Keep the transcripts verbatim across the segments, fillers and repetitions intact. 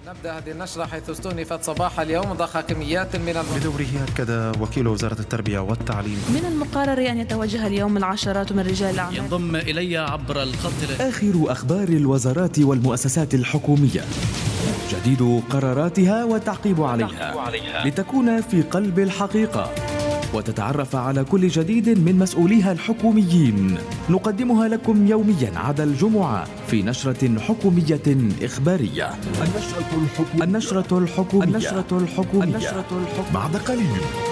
نبدأ هذه النشرة حيث استؤنفت صباح اليوم ضخ كميات من الم... بدوره أكد وكيل وزارة التربية والتعليم من المقرر أن يتوجه اليوم العشرات من رجال الأعمال. ينضم إلي عبر الخط. آخر أخبار الوزارات والمؤسسات الحكومية، جديد قراراتها والتعقيب عليها لتكون في قلب الحقيقة وتتعرف على كل جديد من مسؤوليها الحكوميين. نقدمها لكم يوميا عدا الجمعة في نشرة حكومية إخبارية. النشرة الحكومية النشرة الحكومية النشرة الحكومية, النشرة الحكومية. بعد قليل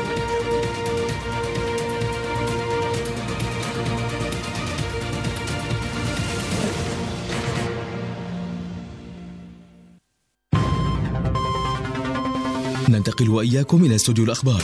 ننتقل وإياكم إلى استوديو الأخبار.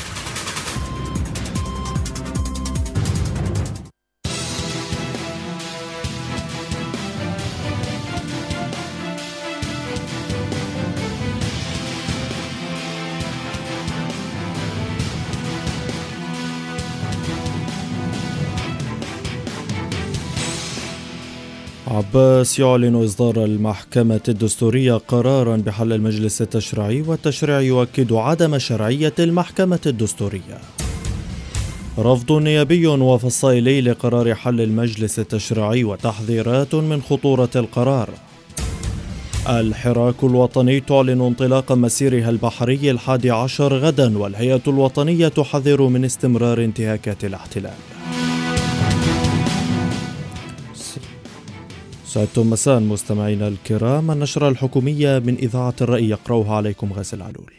عباس يعلن إصدار المحكمة الدستورية قراراً بحل المجلس التشريعي، والتشريع يؤكد عدم شرعية المحكمة الدستورية. رفض نيابي وفصائلي لقرار حل المجلس التشريعي وتحذيرات من خطورة القرار. الحراك الوطني تعلن انطلاق مسيرها البحري الحادي عشر غداً، والهيئة الوطنية تحذر من استمرار انتهاكات الاحتلال. سعدتم مساء مستمعينا الكرام. النشرة الحكومية من إذاعة الرأي يقرأها عليكم غازي علول.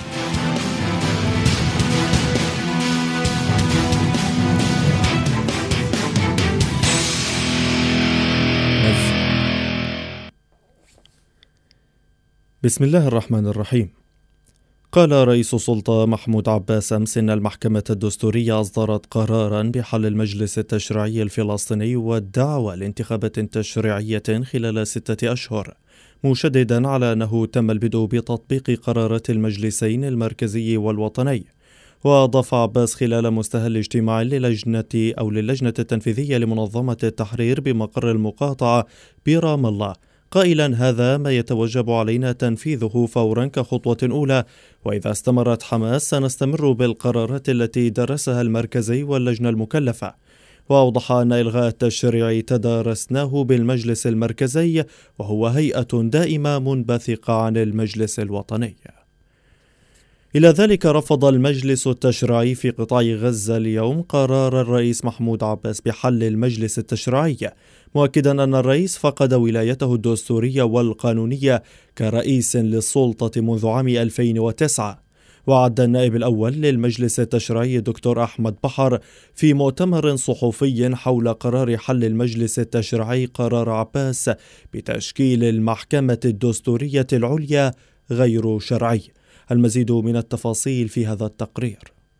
بسم الله الرحمن الرحيم. قال رئيس السلطة محمود عباس أمس إن المحكمة الدستورية أصدرت قراراً بحل المجلس التشريعي الفلسطيني والدعوة لانتخابات تشريعية خلال ستة أشهر، مشدداً على أنه تم البدء بتطبيق قرارات المجلسين المركزي والوطني. وأضاف عباس خلال مستهل اجتماع للجنة أو للجنة التنفيذية لمنظمة التحرير بمقر المقاطعة برام الله قائلا: هذا ما يتوجب علينا تنفيذه فورا كخطوة أولى، وإذا استمرت حماس سنستمر بالقرارات التي درسها المركزي واللجنة المكلفة. وأوضح أن إلغاء التشريع تدارسناه بالمجلس المركزي، وهو هيئة دائمة منبثقة عن المجلس الوطني. إلى ذلك رفض المجلس التشريعي في قطاع غزة اليوم قرار الرئيس محمود عباس بحل المجلس التشريعي، مؤكدا أن الرئيس فقد ولايته الدستورية والقانونية كرئيس للسلطة منذ عام ألفين وتسعة. وعد النائب الأول للمجلس التشريعي دكتور أحمد بحر في مؤتمر صحفي حول قرار حل المجلس التشريعي قرار عباس بتشكيل المحكمة الدستورية العليا غير شرعي. المزيد من التفاصيل في هذا التقرير.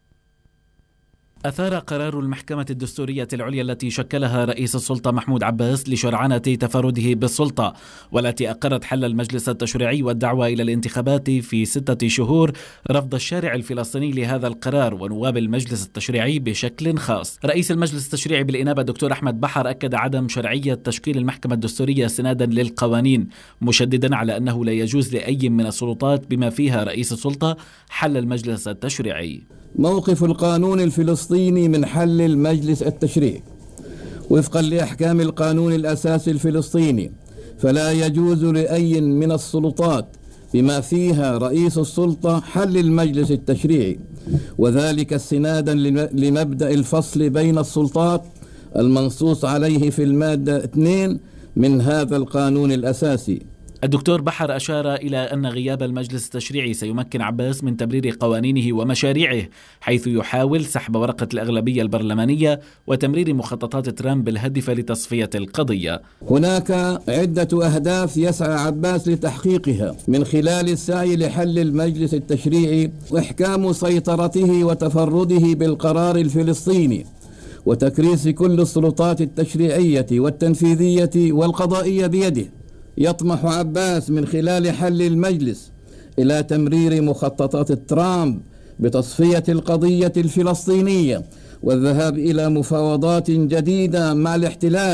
أثار قرار المحكمة الدستورية العليا التي شكلها رئيس السلطة محمود عباس لشرعنة تفرده بالسلطة، والتي أقرت حل المجلس التشريعي والدعوة إلى الانتخابات في ستة شهور، رفض الشارع الفلسطيني لهذا القرار ونواب المجلس التشريعي بشكل خاص. رئيس المجلس التشريعي بالإنابة دكتور أحمد بحر أكد عدم شرعية تشكيل المحكمة الدستورية استنادا للقوانين، مشددا على أنه لا يجوز لأي من السلطات بما فيها رئيس السلطة حل المجلس التشريعي. موقف القانون الفلسطيني من حل المجلس التشريعي وفقا لأحكام القانون الأساسي الفلسطيني، فلا يجوز لأي من السلطات بما فيها رئيس السلطة حل المجلس التشريعي، وذلك استنادا لمبدأ الفصل بين السلطات المنصوص عليه في المادة اثنين من هذا القانون الأساسي. الدكتور بحر أشار إلى أن غياب المجلس التشريعي سيمكن عباس من تبرير قوانينه ومشاريعه، حيث يحاول سحب ورقة الأغلبية البرلمانية وتمرير مخططات ترامب الهادفة لتصفية القضية. هناك عدة أهداف يسعى عباس لتحقيقها من خلال السعي لحل المجلس التشريعي وإحكام سيطرته وتفرده بالقرار الفلسطيني وتكريس كل السلطات التشريعية والتنفيذية والقضائية بيده. يطمح عباس من خلال حل المجلس إلى تمرير مخططات ترامب بتصفية القضية الفلسطينية والذهاب إلى مفاوضات جديدة مع الاحتلال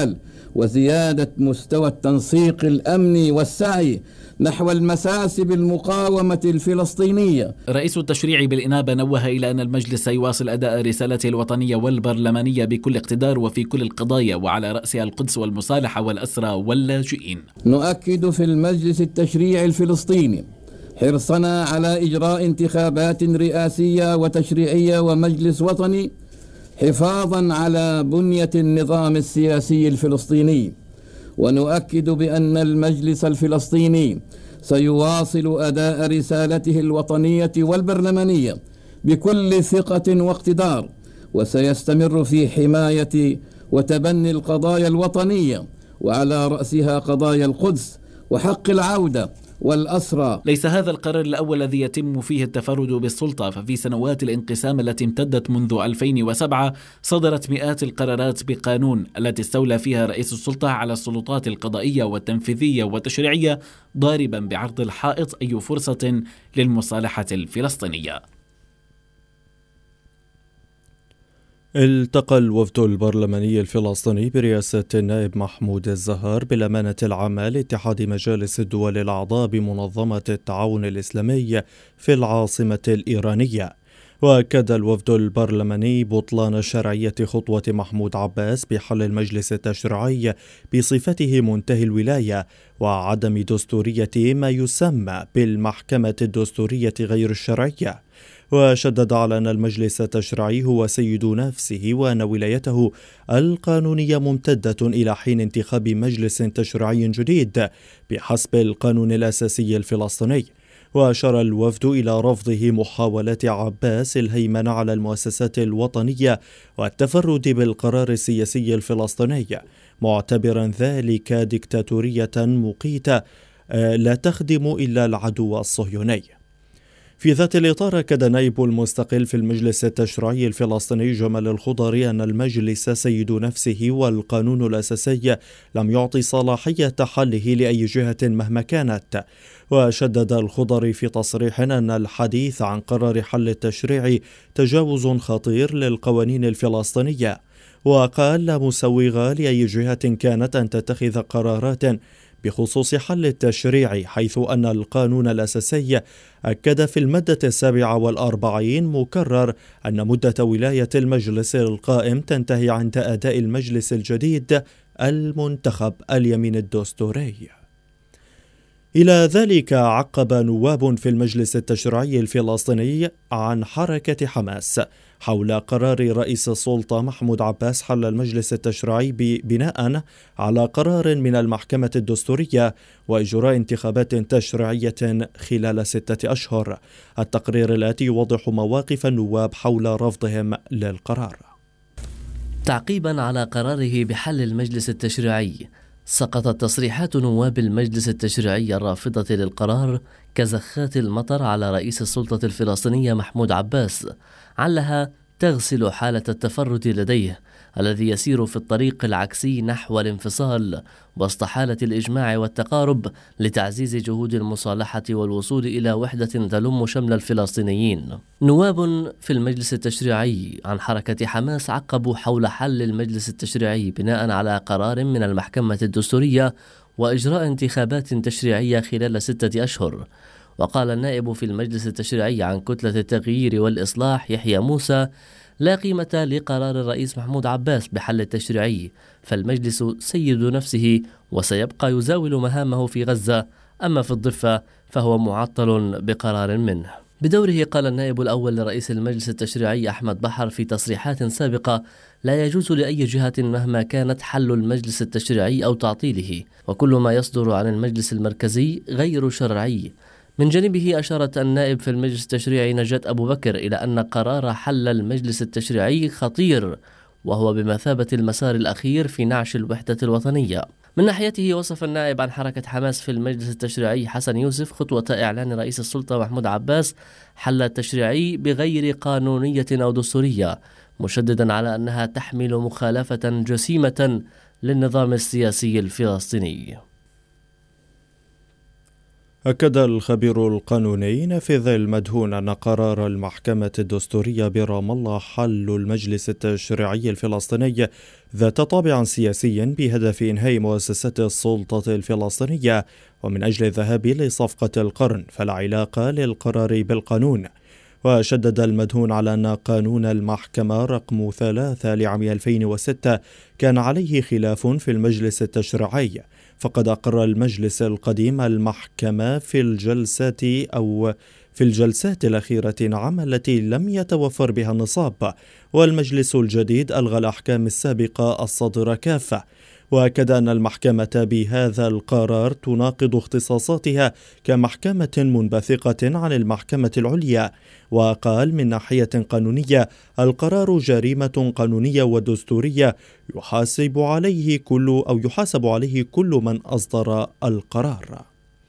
وزيادة مستوى التنسيق الأمني والسعي نحو المساس بالمقاومة الفلسطينية. رئيس التشريع بالإنابة نوه إلى أن المجلس سيواصل أداء رسالته الوطنية والبرلمانية بكل اقتدار وفي كل القضايا، وعلى رأسها القدس والمصالحة والأسرى واللاجئين. نؤكد في المجلس التشريعي الفلسطيني حرصنا على إجراء انتخابات رئاسية وتشريعية ومجلس وطني حفاظا على بنية النظام السياسي الفلسطيني، ونؤكد بأن المجلس الفلسطيني سيواصل أداء رسالته الوطنية والبرلمانية بكل ثقة واقتدار، وسيستمر في حماية وتبني القضايا الوطنية، وعلى رأسها قضايا القدس وحق العودة والأسرى. ليس هذا القرار الأول الذي يتم فيه التفرد بالسلطة، ففي سنوات الانقسام التي امتدت منذ ألفين وسبعة صدرت مئات القرارات بقانون التي استولى فيها رئيس السلطة على السلطات القضائية والتنفيذية والتشريعية، ضاربا بعرض الحائط أي فرصة للمصالحة الفلسطينية. التقى الوفد البرلماني الفلسطيني برئاسة النائب محمود الزهار بالأمانة العامة لاتحاد مجالس الدول الأعضاء بمنظمة التعاون الإسلامي في العاصمة الإيرانية. وأكد الوفد البرلماني بطلان شرعية خطوة محمود عباس بحل المجلس التشريعي بصفته منتهي الولاية، وعدم دستورية ما يسمى بالمحكمة الدستورية غير الشرعية. وشدد على أن المجلس التشريعي هو سيد نفسه، وأن ولايته القانونية ممتدة إلى حين انتخاب مجلس تشريعي جديد بحسب القانون الأساسي الفلسطيني. وأشار الوفد إلى رفضه محاولة عباس الهيمنة على المؤسسات الوطنية والتفرد بالقرار السياسي الفلسطيني، معتبرا ذلك ديكتاتورية مقيتة لا تخدم إلا العدو الصهيوني. في ذات الإطار أكد نائب المستقل في المجلس التشريعي الفلسطيني جمال الخضري أن المجلس سيد نفسه، والقانون الأساسي لم يعطي صلاحية حله لأي جهة مهما كانت. وشدد الخضري في تصريح أن الحديث عن قرار حل التشريع تجاوز خطير للقوانين الفلسطينية، وقال لا مسوغ لأي جهة كانت أن تتخذ قرارات بخصوص حل التشريع، حيث أن القانون الأساسي أكد في المادة السابعة والأربعين مكرر أن مدة ولاية المجلس القائم تنتهي عند أداء المجلس الجديد المنتخب اليمين الدستوري. إلى ذلك عقب نواب في المجلس التشريعي الفلسطيني عن حركة حماس حول قرار رئيس السلطة محمود عباس حل المجلس التشريعي بناء على قرار من المحكمة الدستورية وإجراء انتخابات تشريعية خلال ستة أشهر. التقرير الآتي يوضح مواقف النواب حول رفضهم للقرار. تعقيبا على قراره بحل المجلس التشريعي، سقطت تصريحات نواب المجلس التشريعي الرافضة للقرار كزخات المطر على رئيس السلطة الفلسطينية محمود عباس، علها تغسل حالة التفرد لديه الذي يسير في الطريق العكسي نحو الانفصال وسط حالة الإجماع والتقارب لتعزيز جهود المصالحة والوصول إلى وحدة تلم شمل الفلسطينيين. نواب في المجلس التشريعي عن حركة حماس عقبوا حول حل المجلس التشريعي بناء على قرار من المحكمة الدستورية وإجراء انتخابات تشريعية خلال ستة أشهر. وقال النائب في المجلس التشريعي عن كتلة التغيير والإصلاح يحيى موسى: لا قيمة لقرار الرئيس محمود عباس بحل التشريعي، فالمجلس سيد نفسه وسيبقى يزاول مهامه في غزة، أما في الضفة فهو معطل بقرار منه. بدوره قال النائب الأول لرئيس المجلس التشريعي أحمد بحر في تصريحات سابقة: لا يجوز لأي جهة مهما كانت حل المجلس التشريعي أو تعطيله، وكل ما يصدر عن المجلس المركزي غير شرعي. من جانبه أشارت النائب في المجلس التشريعي نجاة أبو بكر إلى أن قرار حل المجلس التشريعي خطير، وهو بمثابة المسار الأخير في نعش الوحدة الوطنية. من ناحيته وصف النائب عن حركة حماس في المجلس التشريعي حسن يوسف خطوة إعلان رئيس السلطة محمود عباس حل التشريعي بغير قانونية أو دستورية، مشددا على أنها تحمل مخالفة جسيمة للنظام السياسي الفلسطيني. أكد الخبير القانوني نافذ المدهون أن قرار المحكمة الدستورية برام الله حل المجلس التشريعي الفلسطيني ذات طابع سياسي بهدف إنهاء مؤسسات السلطة الفلسطينية ومن أجل الذهاب لصفقة القرن فلا علاقة للقرار بالقانون. وشدد المدهون على أن قانون المحكمة رقم ثلاثة لعام ألفين وستة كان عليه خلاف في المجلس التشريعي، فقد أقر المجلس القديم المحكمة في الجلسات أو في الجلسات الأخيرة نعم التي لم يتوفر بها النصاب، والمجلس الجديد ألغى الأحكام السابقة الصادرة كافة. وأكد أن المحكمة بهذا القرار تناقض اختصاصاتها كمحكمة منبثقة عن المحكمة العليا، وقال من ناحية قانونية القرار جريمة قانونية ودستورية يحاسب عليه كل أو يحاسب عليه كل من أصدر القرار.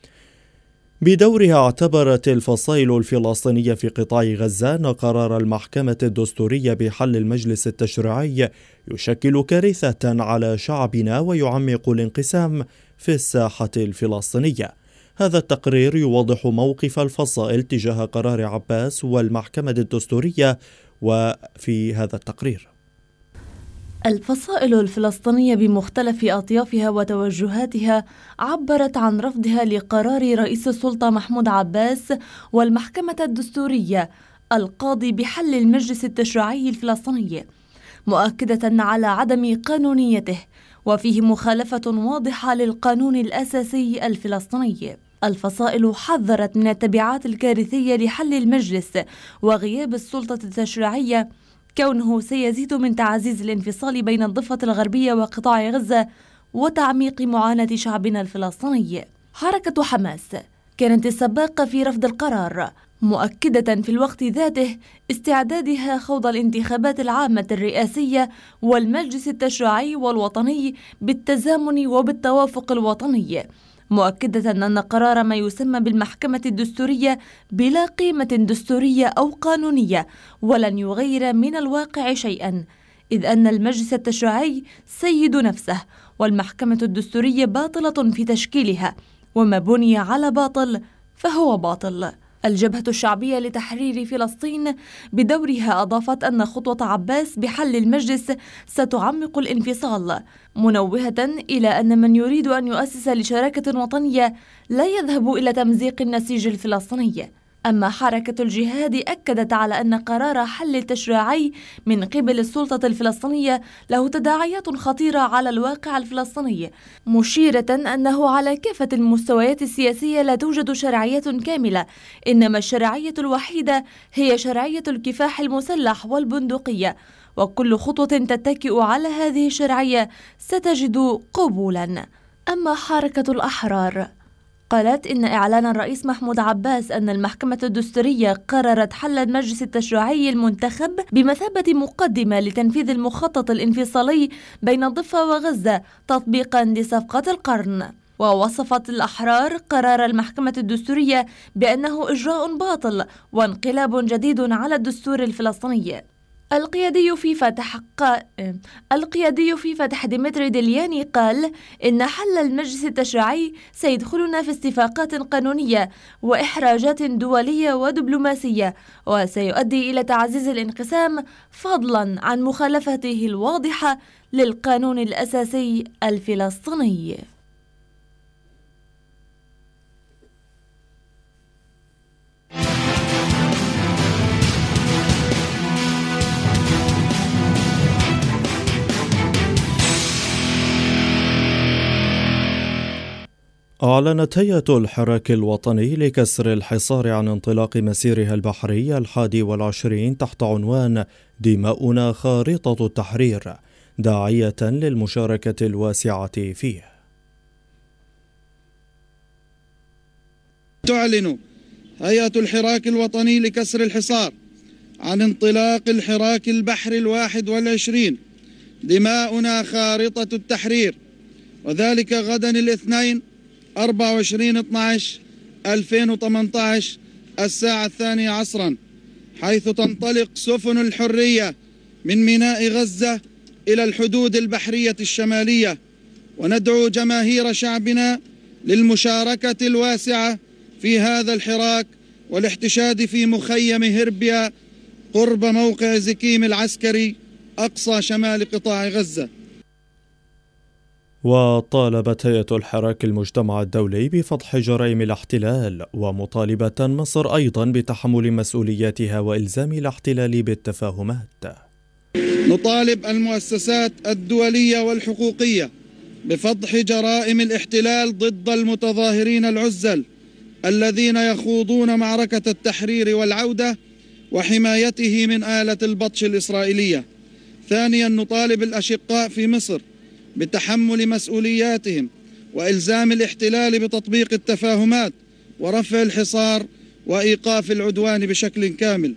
بدورها اعتبرت الفصائل الفلسطينية في قطاع غزة أن قرار المحكمة الدستورية بحل المجلس التشريعي يشكل كارثة على شعبنا ويعمق الانقسام في الساحة الفلسطينية. هذا التقرير يوضح موقف الفصائل تجاه قرار عباس والمحكمة الدستورية، وفي هذا التقرير الفصائل الفلسطينية بمختلف أطيافها وتوجهاتها عبرت عن رفضها لقرار رئيس السلطة محمود عباس والمحكمة الدستورية القاضي بحل المجلس التشريعي الفلسطيني، مؤكدة على عدم قانونيته وفيه مخالفة واضحة للقانون الأساسي الفلسطيني. الفصائل حذرت من التبعات الكارثية لحل المجلس وغياب السلطة التشريعية، كونه سيزيد من تعزيز الانفصال بين الضفة الغربية وقطاع غزة وتعميق معاناة شعبنا الفلسطيني. حركة حماس كانت السباقة في رفض القرار، مؤكدة في الوقت ذاته استعدادها خوض الانتخابات العامة الرئاسية والمجلس التشريعي والوطني بالتزامن وبالتوافق الوطني، مؤكدة أن قرار ما يسمى بالمحكمة الدستورية بلا قيمة دستورية أو قانونية ولن يغير من الواقع شيئا، إذ أن المجلس التشريعي سيد نفسه والمحكمة الدستورية باطلة في تشكيلها، وما بني على باطل فهو باطل. الجبهة الشعبية لتحرير فلسطين بدورها أضافت أن خطوة عباس بحل المجلس ستعمق الانفصال، منوهة إلى أن من يريد أن يؤسس لشراكة وطنية لا يذهب إلى تمزيق النسيج الفلسطيني. أما حركة الجهاد أكدت على أن قرار حل التشريعي من قبل السلطة الفلسطينية له تداعيات خطيرة على الواقع الفلسطيني، مشيرة أنه على كافة المستويات السياسية لا توجد شرعية كاملة، إنما الشرعية الوحيدة هي شرعية الكفاح المسلح والبندقية، وكل خطوة تتكئ على هذه الشرعية ستجد قبولا. أما حركة الأحرار قالت إن إعلان الرئيس محمود عباس أن المحكمة الدستورية قررت حل المجلس التشريعي المنتخب بمثابة مقدمة لتنفيذ المخطط الانفصالي بين الضفة وغزة تطبيقا لصفقة القرن. ووصفت الأحرار قرار المحكمة الدستورية بأنه إجراء باطل وانقلاب جديد على الدستور الفلسطيني. القيادي في فتح قا... القيادي في فتح ديمتري ديلياني قال إن حل المجلس التشريعي سيدخلنا في استفاقات قانونية وإحراجات دولية ودبلوماسية، وسيؤدي إلى تعزيز الانقسام فضلا عن مخالفته الواضحة للقانون الأساسي الفلسطيني. أعلنت هيئة الحراك الوطني لكسر الحصار عن انطلاق مسيرها البحري الحادي والعشرين تحت عنوان دماؤنا خارطة التحرير، داعية للمشاركة الواسعة فيه. تعلن هيئة الحراك الوطني لكسر الحصار عن انطلاق الحراك البحري الواحد والعشرين دماؤنا خارطة التحرير، وذلك غدا الاثنين أربعة وعشرين اثني عشر ألفين وثمانية عشر الساعة الثانية عصرا، حيث تنطلق سفن الحرية من ميناء غزة إلى الحدود البحرية الشمالية، وندعو جماهير شعبنا للمشاركة الواسعة في هذا الحراك والاحتشاد في مخيم هربيا قرب موقع زكيم العسكري أقصى شمال قطاع غزة. وطالبت هيئة الحراك المجتمع الدولي بفضح جرائم الاحتلال، ومطالبة مصر أيضا بتحمل مسؤولياتها وإلزام الاحتلال بالتفاهمات. نطالب المؤسسات الدولية والحقوقية بفضح جرائم الاحتلال ضد المتظاهرين العزل الذين يخوضون معركة التحرير والعودة وحمايته من آلة البطش الإسرائيلية. ثانيا، نطالب الأشقاء في مصر بتحمل مسؤولياتهم وإلزام الاحتلال بتطبيق التفاهمات ورفع الحصار وإيقاف العدوان بشكل كامل.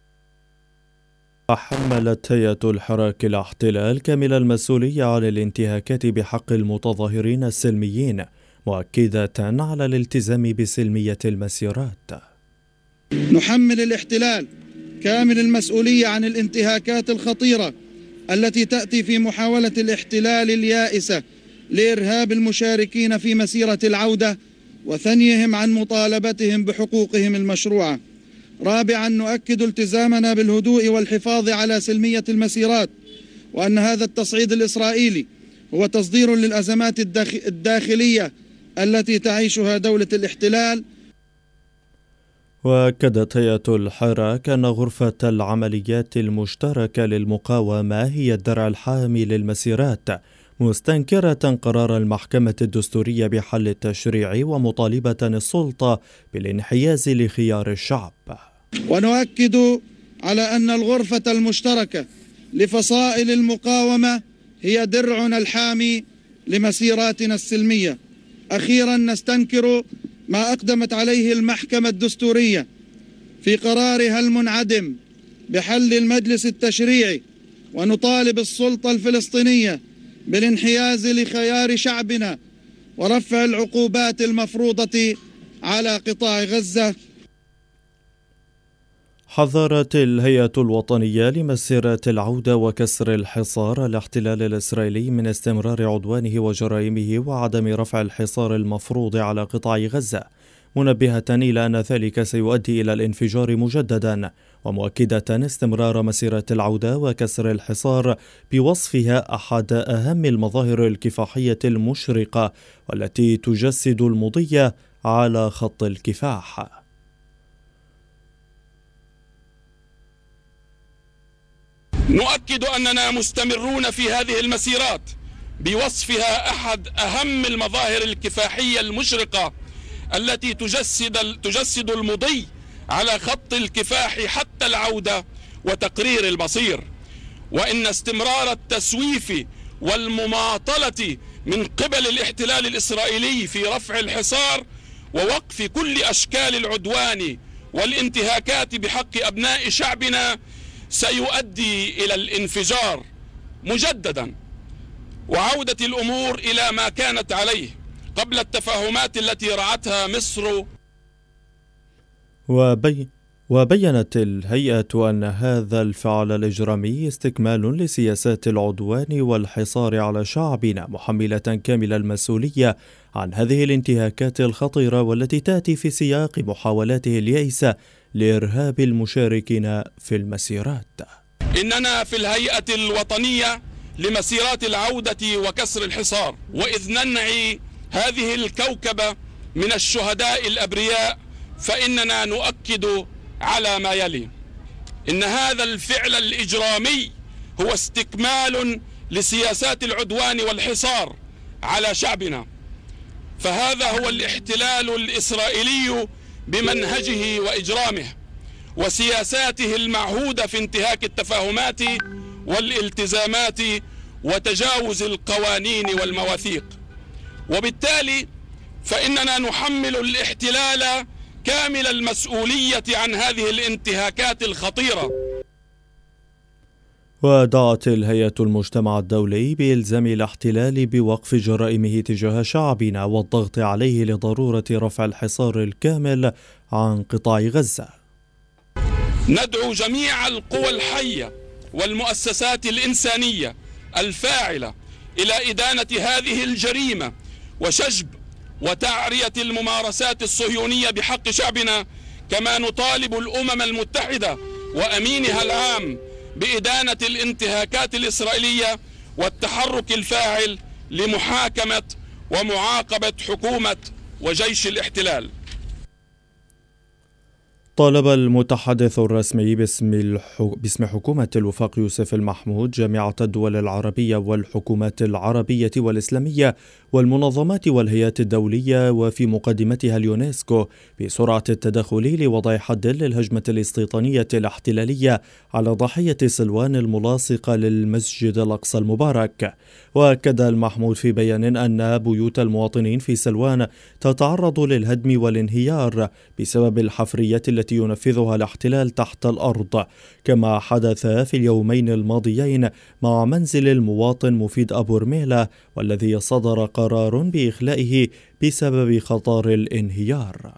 حملت هيئة الحراك الاحتلال كامل المسؤولية عن الانتهاكات بحق المتظاهرين السلميين، مؤكدة على الالتزام بسلمية المسيرات. نحمل الاحتلال كامل المسؤولية عن الانتهاكات الخطيرة التي تأتي في محاولة الاحتلال اليائسة لإرهاب المشاركين في مسيرة العودة وثنيهم عن مطالبتهم بحقوقهم المشروعة. رابعا، نؤكد التزامنا بالهدوء والحفاظ على سلمية المسيرات، وأن هذا التصعيد الإسرائيلي هو تصدير للأزمات الداخلية التي تعيشها دولة الاحتلال. وأكدت هيئة الحراك أن غرفة العمليات المشتركة للمقاومة هي الدرع الحامي للمسيرات، مستنكرة قرار المحكمة الدستورية بحل التشريع ومطالبة السلطة بالانحياز لخيار الشعب. ونؤكد على أن الغرفة المشتركة لفصائل المقاومة هي درعنا الحامي لمسيراتنا السلمية. أخيرا، نستنكر ما أقدمت عليه المحكمة الدستورية في قرارها المنعدم بحل المجلس التشريعي، ونطالب السلطة الفلسطينية بالانحياز لخيار شعبنا ورفع العقوبات المفروضة على قطاع غزة. حذرت الهيئة الوطنية لمسيرات العودة وكسر الحصار الاحتلال الإسرائيلي من استمرار عدوانه وجرائمه وعدم رفع الحصار المفروض على قطاع غزة، منبهة إلى أن ذلك سيؤدي إلى الانفجار مجددا، ومؤكدة استمرار مسيرة العودة وكسر الحصار بوصفها أحد أهم المظاهر الكفاحية المشرقة والتي تجسد المضي على خط الكفاح. نؤكد أننا مستمرون في هذه المسيرات بوصفها أحد أهم المظاهر الكفاحية المشرقة التي تجسد تجسد المضي على خط الكفاح حتى العودة وتقرير المصير، وإن استمرار التسويف والمماطلة من قبل الاحتلال الإسرائيلي في رفع الحصار ووقف كل أشكال العدوان والانتهاكات بحق أبناء شعبنا سيؤدي إلى الانفجار مجددا وعودة الأمور إلى ما كانت عليه قبل التفاهمات التي رعتها مصر. وبي وبينت الهيئة أن هذا الفعل الإجرامي استكمال لسياسات العدوان والحصار على شعبنا، محملة كامل المسؤولية عن هذه الانتهاكات الخطيرة والتي تأتي في سياق محاولاته اليائسة لإرهاب المشاركين في المسيرات. إننا في الهيئة الوطنية لمسيرات العودة وكسر الحصار، وإذ ننعي هذه الكوكبة من الشهداء الأبرياء، فإننا نؤكد على ما يلي: إن هذا الفعل الإجرامي هو استكمال لسياسات العدوان والحصار على شعبنا، فهذا هو الاحتلال الإسرائيلي بمنهجه وإجرامه وسياساته المعهودة في انتهاك التفاهمات والالتزامات وتجاوز القوانين والمواثيق. وبالتالي فإننا نحمل الاحتلال كامل المسؤولية عن هذه الانتهاكات الخطيرة. ودعت الهيئة المجتمع الدولي بإلزام الاحتلال بوقف جرائمه تجاه شعبنا والضغط عليه لضرورة رفع الحصار الكامل عن قطاع غزة. ندعو جميع القوى الحية والمؤسسات الإنسانية الفاعلة إلى إدانة هذه الجريمة وشجب وتعرية الممارسات الصهيونية بحق شعبنا، كما نطالب الأمم المتحدة وأمينها العام بإدانة الانتهاكات الإسرائيلية والتحرك الفاعل لمحاكمة ومعاقبة حكومة وجيش الاحتلال. طالب المتحدث الرسمي باسم, الح... باسم حكومة الوفاق يوسف المحمود جامعة الدول العربية والحكومات العربية والإسلامية والمنظمات والهيئات الدولية وفي مقدمتها اليونسكو بسرعة التدخل لوضع حد للهجمة الاستيطانية الاحتلالية على ضاحية سلوان الملاصقة للمسجد الأقصى المبارك. وأكد المحمود في بيان أن بيوت المواطنين في سلوان تتعرض للهدم والانهيار بسبب الحفريات التي ينفذها الاحتلال تحت الأرض، كما حدث في اليومين الماضيين مع منزل المواطن مفيد أبو رميلة والذي صدر قرار بإخلائه بسبب خطر الانهيار.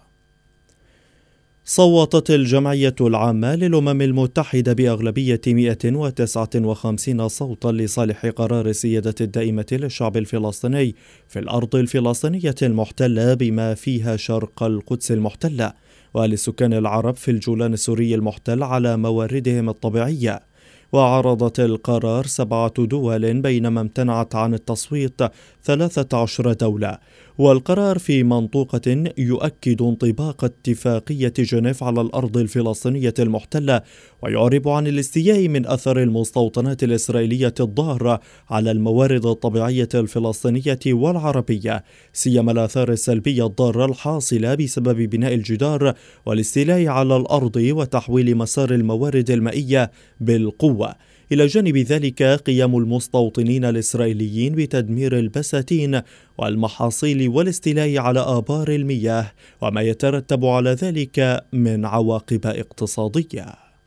صوتت الجمعية العامة للأمم المتحدة بأغلبية مئة وتسعة وخمسين صوتا لصالح قرار السيادة الدائمة للشعب الفلسطيني في الأرض الفلسطينية المحتلة بما فيها شرق القدس المحتلة وللسكان العرب في الجولان السوري المحتل على مواردهم الطبيعية. وعرضت القرار سبعة دول بينما امتنعت عن التصويت ثلاثة عشر دولة. والقرار في منطوقة يؤكد انطباق اتفاقية جنيف على الأرض الفلسطينية المحتلة ويعرب عن الاستياء من أثر المستوطنات الإسرائيلية الضارة على الموارد الطبيعية الفلسطينية والعربية، سيما الآثار السلبية الضارة الحاصلة بسبب بناء الجدار والاستيلاء على الأرض وتحويل مسار الموارد المائية بالقوة. إلى جانب ذلك قيام المستوطنين الإسرائيليين بتدمير البساتين والمحاصيل والاستيلاء على آبار المياه وما يترتب على ذلك من عواقب اقتصادية.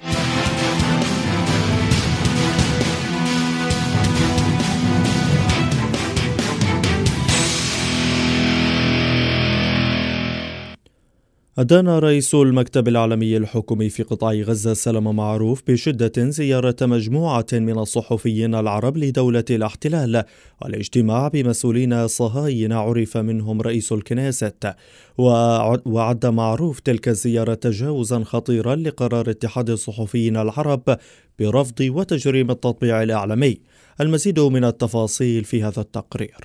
أدان رئيس المكتب العالمي الحكومي في قطاع غزة سلام معروف بشدة زيارة مجموعة من الصحفيين العرب لدولة الاحتلال والاجتماع بمسؤولين صهاينة عرف منهم رئيس الكنيست. وعد معروف تلك الزيارة تجاوزا خطيرا لقرار اتحاد الصحفيين العرب برفض وتجريم التطبيع الإعلامي. المزيد من التفاصيل في هذا التقرير.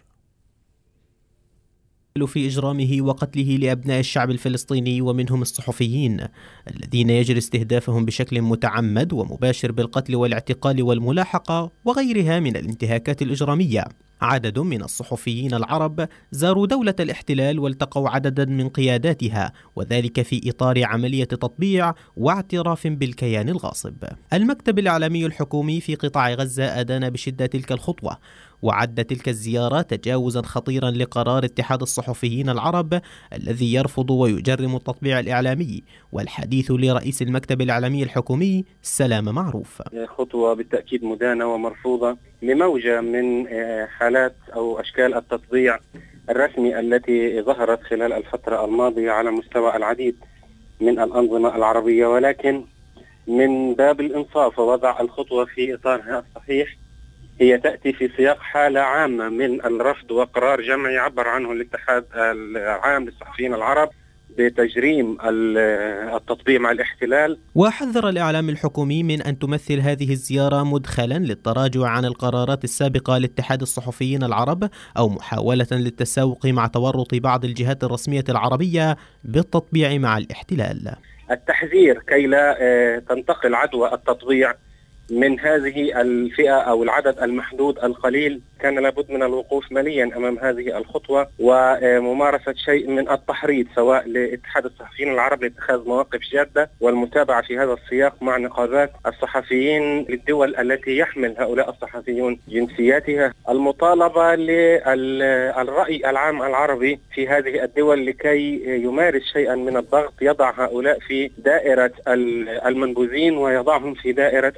في إجرامه وقتله لأبناء الشعب الفلسطيني ومنهم الصحفيين الذين يجري استهدافهم بشكل متعمد ومباشر بالقتل والاعتقال والملاحقة وغيرها من الانتهاكات الإجرامية. عدد من الصحفيين العرب زاروا دولة الاحتلال والتقوا عددا من قياداتها، وذلك في إطار عملية تطبيع واعتراف بالكيان الغاصب. المكتب الإعلامي الحكومي في قطاع غزة أدان بشدة تلك الخطوة، وعد تلك الزيارة تجاوزا خطيرا لقرار اتحاد الصحفيين العرب الذي يرفض ويجرم التطبيع الإعلامي. والحديث لرئيس المكتب الإعلامي الحكومي سلام معروف. خطوة بالتأكيد مدانة ومرفوضة لموجة من حالات أو أشكال التطبيع الرسمي التي ظهرت خلال الفترة الماضية على مستوى العديد من الأنظمة العربية، ولكن من باب الإنصاف ووضع الخطوة في إطارها الصحيح هي تأتي في سياق حالة عامة من الرفض وقرار جمعي عبر عنه الاتحاد العام للصحفيين العرب بتجريم التطبيع مع الاحتلال. وحذر الإعلام الحكومي من أن تمثل هذه الزيارة مدخلا للتراجع عن القرارات السابقة لاتحاد الصحفيين العرب أو محاولة للتساوق مع تورط بعض الجهات الرسمية العربية بالتطبيع مع الاحتلال. التحذير كي لا تنتقل عدوى التطبيع من هذه الفئة أو العدد المحدود القليل، كان لابد من الوقوف مليا أمام هذه الخطوة وممارسة شيء من التحريض سواء لاتحاد الصحفيين العرب لاتخاذ مواقف جادة والمتابعة في هذا السياق مع نقابات الصحفيين للدول التي يحمل هؤلاء الصحفيون جنسياتها، المطالبة للرأي العام العربي في هذه الدول لكي يمارس شيئا من الضغط، يضع هؤلاء في دائرة المنبوذين ويضعهم في دائرة الشبهة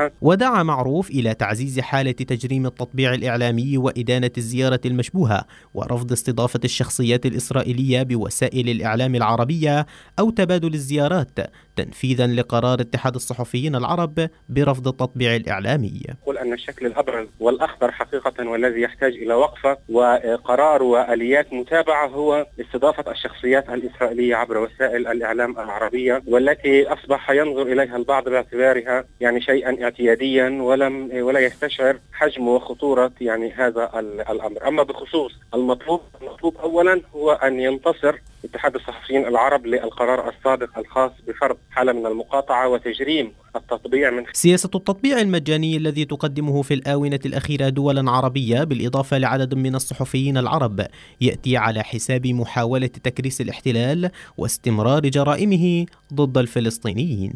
وغيرها. ودعا معروف إلى تعزيز حالة تجريم التطبيع الإعلامي وإدانة الزيارة المشبوهة ورفض استضافة الشخصيات الإسرائيلية بوسائل الإعلام العربية أو تبادل الزيارات تنفيذا لقرار اتحاد الصحفيين العرب برفض التطبيع الإعلامي. يقول أن الشكل الأبرز والأخطر حقيقة والذي يحتاج إلى وقفة وقرار وآليات متابعة هو استضافة الشخصيات الإسرائيلية عبر وسائل الإعلام العربية، والتي أصبح ينظر إليها البعض باعتبارها يعني شيئا اعتياديا ولم ولا يستشعر حجم وخطورة يعني هذا الأمر. أما بخصوص المطلوب المطلوب أولا هو أن ينتصر اتحاد الصحفيين العرب للقرار السابق الخاص بفرض حالة من المقاطعة وتجريم التطبيع من سياسة التطبيع المجاني الذي تقدمه في الآونة الأخيرة دولا عربية بالإضافة لعدد من الصحفيين العرب يأتي على حساب محاولة تكريس الاحتلال واستمرار جرائمه ضد الفلسطينيين.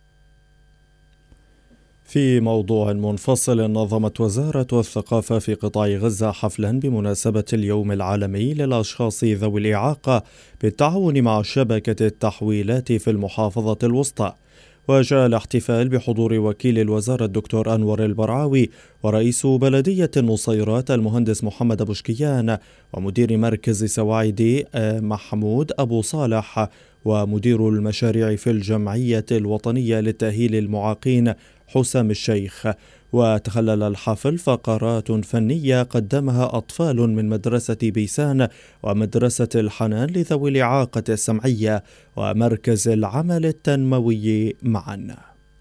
في موضوع منفصل، نظمت وزارة الثقافة في قطاع غزة حفلا بمناسبة اليوم العالمي للأشخاص ذوي الإعاقة بالتعاون مع شبكة التحويلات في المحافظة الوسطى. وجاء الاحتفال بحضور وكيل الوزارة الدكتور أنور البرعاوي ورئيس بلدية النصيرات المهندس محمد بوشكيان ومدير مركز سواعدي محمود أبو صالح ومدير المشاريع في الجمعية الوطنية للتأهيل المعاقين حسام الشيخ. وتخلل الحفل فقرات فنية قدمها أطفال من مدرسة بيسان ومدرسة الحنان لذوي الإعاقة السمعية ومركز العمل التنموي معا.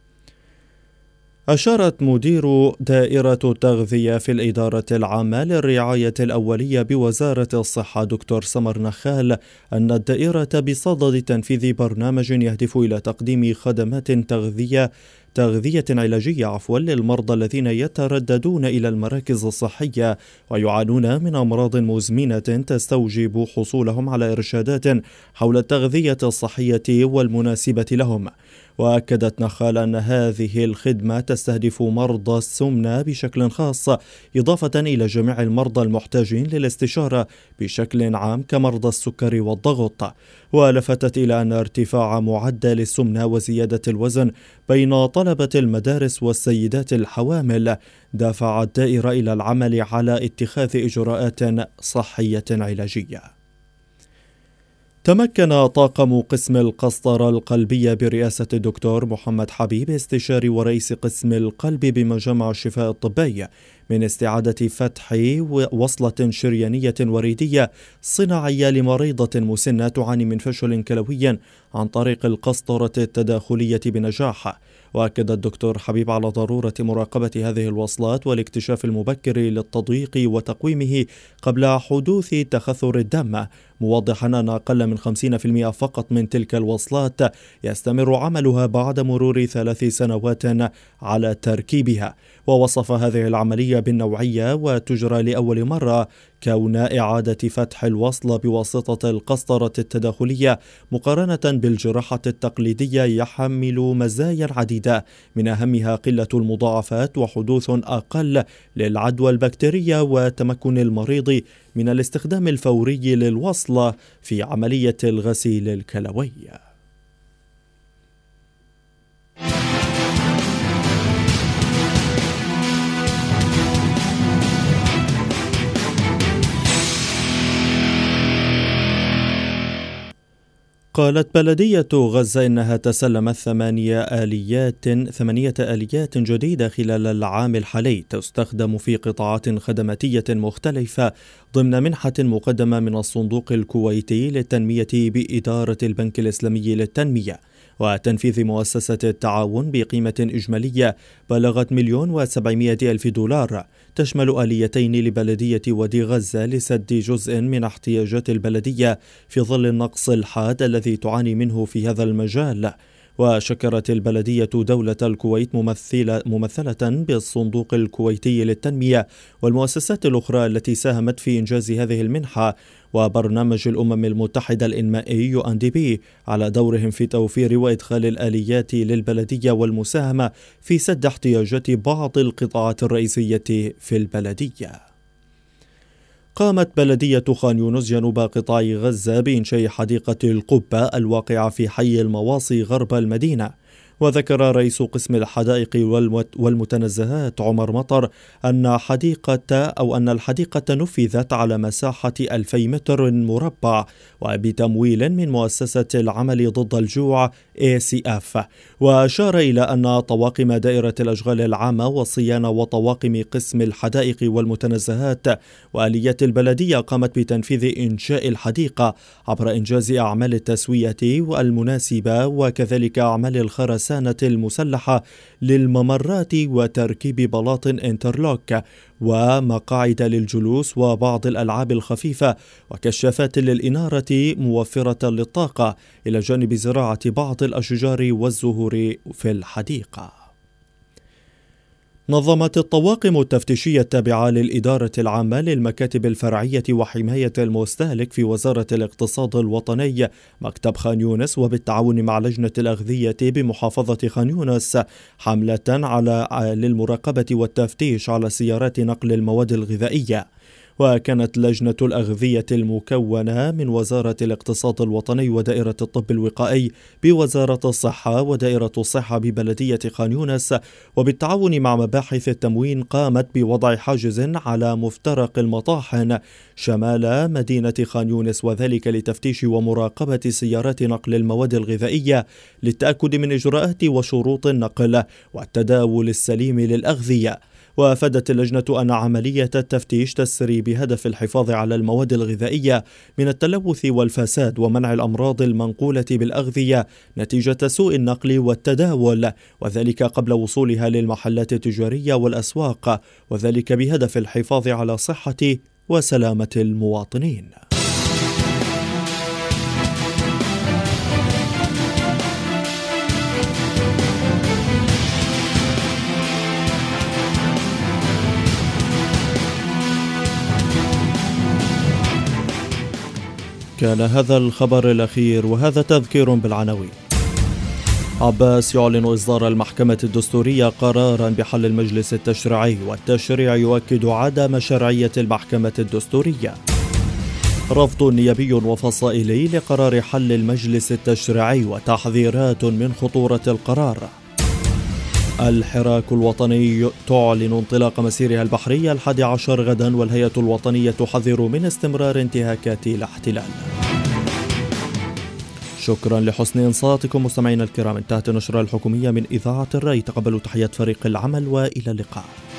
أشارت مدير دائرة التغذية في الإدارة العامة للرعاية الأولية بوزارة الصحة دكتور سمر نخال أن الدائرة بصدد تنفيذ برنامج يهدف إلى تقديم خدمات تغذية تغذية علاجية عفوا للمرضى الذين يترددون إلى المراكز الصحية ويعانون من أمراض مزمنة تستوجب حصولهم على إرشادات حول التغذية الصحية والمناسبة لهم. وأكدت نخال أن هذه الخدمة تستهدف مرضى السمنة بشكل خاص، إضافة إلى جميع المرضى المحتاجين للاستشارة بشكل عام كمرضى السكر والضغط. ولفتت إلى أن ارتفاع معدل السمنة وزيادة الوزن بين طلبة المدارس والسيدات الحوامل دفع الدائرة إلى العمل على اتخاذ إجراءات صحية علاجية. تمكن طاقم قسم القسطرة القلبية برئاسة الدكتور محمد حبيب استشاري ورئيس قسم القلب بمجمع الشفاء الطبي من استعادة فتح وصلة شريانية وريدية صناعية لمريضة مسنة تعاني من فشل كلوي عن طريق القسطرة التداخلية بنجاح. وأكد الدكتور حبيب على ضرورة مراقبة هذه الوصلات والاكتشاف المبكر للتضييق وتقويمه قبل حدوث تخثر الدم، موضحا أن أقل من خمسين بالمئة فقط من تلك الوصلات يستمر عملها بعد مرور ثلاث سنوات على تركيبها. ووصف هذه العملية بالنوعية وتجرى لأول مرة كون إعادة فتح الوصلة بواسطة القسطرة التداخلية مقارنة بالجراحة التقليدية يحمل مزايا عديدة، من أهمها قلة المضاعفات وحدوث أقل للعدوى البكتيرية وتمكن المريض من الاستخدام الفوري للوصلة في عملية الغسيل الكلوي. قالت بلدية غزة إنها تسلمت ثمانية آليات ثمانية آليات جديدة خلال العام الحالي تستخدم في قطاعات خدماتية مختلفة ضمن منحة مقدمة من الصندوق الكويتي للتنمية بإدارة البنك الإسلامي للتنمية وتنفيذ مؤسسة التعاون بقيمة إجمالية بلغت مليون وسبعمائة ألف دولار، تشمل آليتين لبلدية وادي غزة لسد جزء من احتياجات البلدية في ظل النقص الحاد الذي تعاني منه في هذا المجال. وشكرت البلدية دولة الكويت ممثلة, ممثلة بالصندوق الكويتي للتنمية والمؤسسات الأخرى التي ساهمت في إنجاز هذه المنحة وبرنامج الأمم المتحدة الإنمائي يو أن دي بي على دورهم في توفير وإدخال الآليات للبلدية والمساهمة في سد احتياجات بعض القطاعات الرئيسية في البلدية. قامت بلدية خان يونس جنوب قطاع غزة بإنشاء حديقة القبة الواقعة في حي المواصي غرب المدينة. وذكر رئيس قسم الحدائق والمتنزهات عمر مطر أن حديقة أو أن الحديقة نفذت على مساحة ألفي متر مربع وبتمويل من مؤسسة العمل ضد الجوع إيه سي إف. وأشار إلى أن طواقم دائرة الأشغال العامة والصيانة وطواقم قسم الحدائق والمتنزهات وآليات البلدية قامت بتنفيذ إنشاء الحديقة عبر إنجاز أعمال التسوية والمناسبة وكذلك أعمال الخرسانة المسلحة للممرات وتركيب بلاط انترلوك ومقاعد للجلوس وبعض الألعاب الخفيفة وكشافات للإنارة موفرة للطاقة إلى جانب زراعة بعض الأشجار والزهور في الحديقة. نظمت الطواقم التفتيشية التابعة للإدارة العامة للمكاتب الفرعية وحماية المستهلك في وزارة الاقتصاد الوطني مكتب خان يونس وبالتعاون مع لجنة الأغذية بمحافظة خان يونس حملة على للمراقبة والتفتيش على سيارات نقل المواد الغذائية. وكانت لجنة الأغذية المكونة من وزارة الاقتصاد الوطني ودائرة الطب الوقائي بوزارة الصحة ودائرة الصحة ببلدية خان يونس وبالتعاون مع مباحث التموين قامت بوضع حاجز على مفترق المطاحن شمال مدينة خان يونس، وذلك لتفتيش ومراقبة سيارات نقل المواد الغذائية للتأكد من إجراءات وشروط النقل والتداول السليم للأغذية. وأفادت اللجنة أن عملية التفتيش تسري بهدف الحفاظ على المواد الغذائية من التلوث والفساد ومنع الأمراض المنقولة بالأغذية نتيجة سوء النقل والتداول، وذلك قبل وصولها للمحلات التجارية والأسواق، وذلك بهدف الحفاظ على صحة وسلامة المواطنين. كان هذا الخبر الأخير، وهذا تذكير بالعناوين. عباس يعلن إصدار المحكمة الدستورية قرارا بحل المجلس التشريعي، والتشريع يؤكد عدم شرعية المحكمة الدستورية. رفض نيابي وفصائلي لقرار حل المجلس التشريعي وتحذيرات من خطورة القرار. الحراك الوطني تعلن انطلاق مسيرها البحري الحادي عشر غدا، والهيئة الوطنية تحذر من استمرار انتهاكات الاحتلال. شكرا لحسن انصاتكم مستمعينا الكرام، انتهت النشرة الحكومية من إذاعة الرأي. تقبلوا تحيات فريق العمل وإلى اللقاء.